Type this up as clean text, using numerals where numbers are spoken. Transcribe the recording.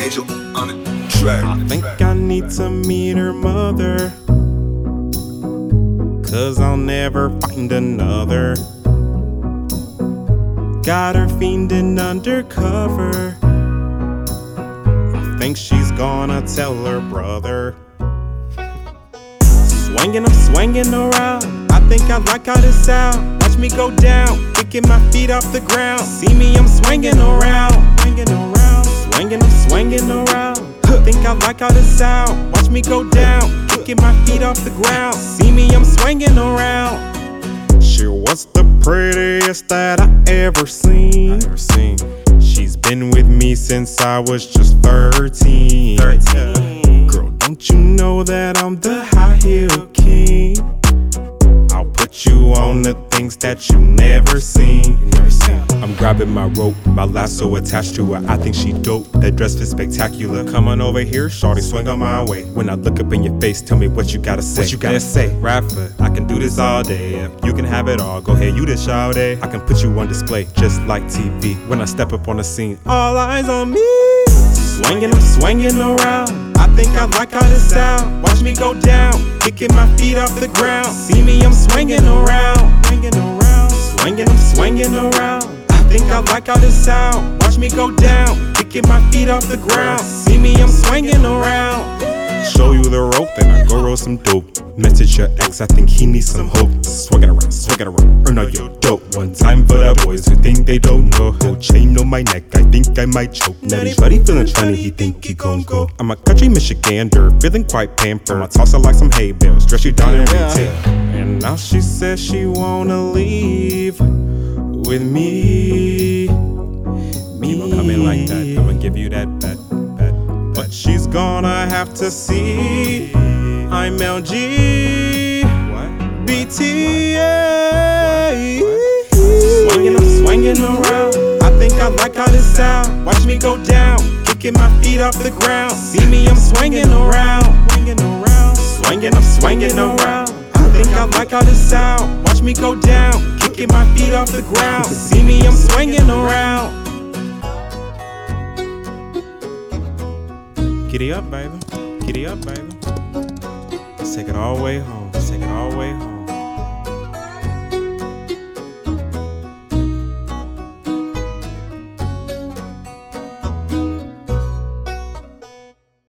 Angel on the track. I think I need to meet her mother, 'cause I'll never find another. Got her fiending undercover. I think she's gonna tell her brother. I'm swinging around. I think I like how this sound. Watch me go down, kicking my feet off the ground. See me, I'm swinging around. I'm swinging around. I think I like how this sound. Watch me go down, kicking my feet off the ground. See me, I'm swinging around. She was the prettiest that I ever seen. She's been with me since I was just 13. Girl, don't you know that I'm the high heel king? I'll put you on the things that you never seen. I'm grabbing my rope, my lasso attached to her. I think she dope, that dress is spectacular. Come on over here, shawty, swing on my way. When I look up in your face, tell me what you gotta say. What you gotta say? Rafa, I can do this all day. If you can have it all, go ahead, you this shawty. I can put you on display, just like TV. When I step up on the scene, all eyes on me. I'm swinging around. I think I like how this sound. Watch me go down, kicking my feet off the ground. See me, I'm swinging around. I'm swinging around. I think I like how this sound. Watch me go down, kicking my feet off the ground. See me, I'm swinging around. Show you the rope, then I go roll some dope. Message your ex, I think he needs some hope. Swing it around, earn all your dope. One time for the boys who think they don't know. Gold chain on my neck, I think I might choke. Now these buddy feeling shiny, he think he gon' go. I'm a country Michigander, feeling quite pampered. I toss her like some hay bales, dress you down in retail. And now she says she wanna leave with me. Keep on coming like that, I'ma give you that. But she's gonna have to see I'm LG BTA. I'm swinging around. I think I like how this sound. Watch me go down, kicking my feet off the ground. See me, I'm swinging around. I'm swinging around. I think I like how this sound. Watch me go down, kicking my feet off the ground. See me, I'm swinging around. Giddy up, baby. Giddy up, baby. Let's take it all the way home.